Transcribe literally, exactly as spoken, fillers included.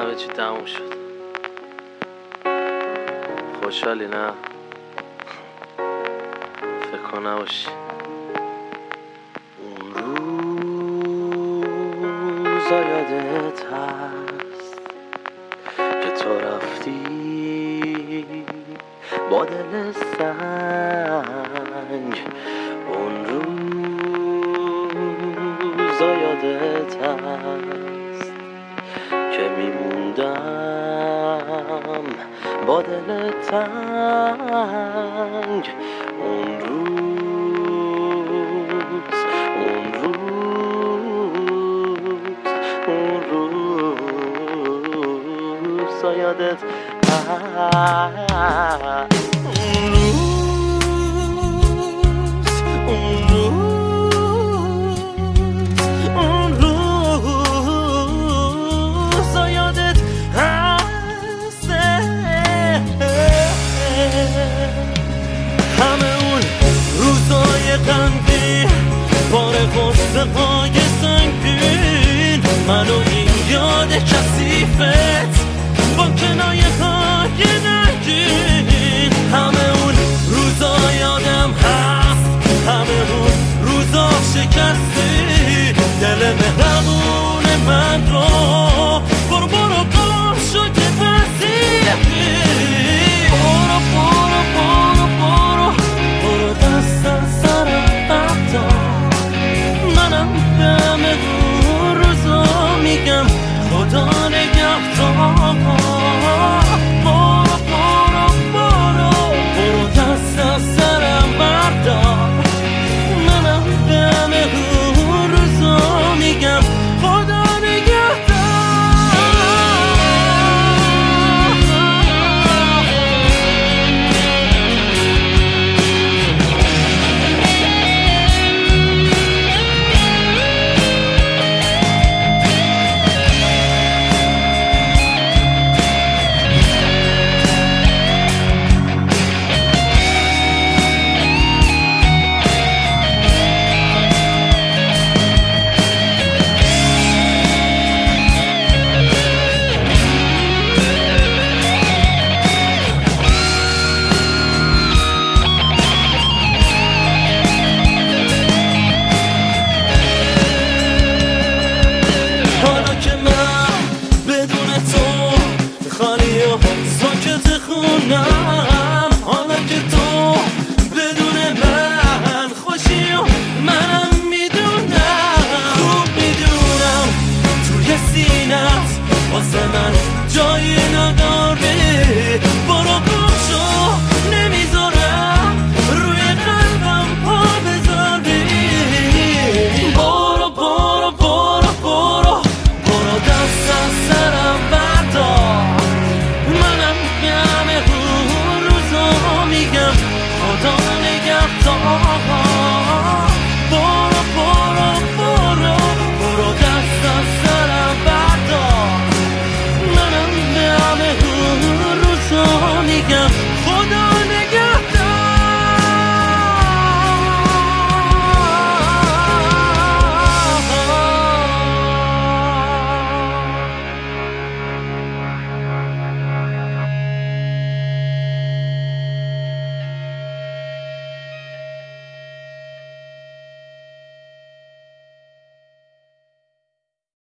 همه چی تموم شد. خوشحالی نه؟ فکر کن نباشی. اون روزا یادت هست که تو رفتی با دل سنگ. اون روزا یادت هست که میموندم با دل تنگ. اون روز اون روز اون روز یادت هست. اون روز اون روز اون روز یادت هست. همه اون روزای غمگین، بار غصه های سنگین، من و این یاد کثیفت با کنایه های نگین. همه اون روزا یادم هست، همه اون روزا شکستی دل مهربون من رو. برو برو گم شو که وزیدی. برو برو برو برو برو دست از سرم بردار. منم همه اون روزا میگم خدا نگهدار.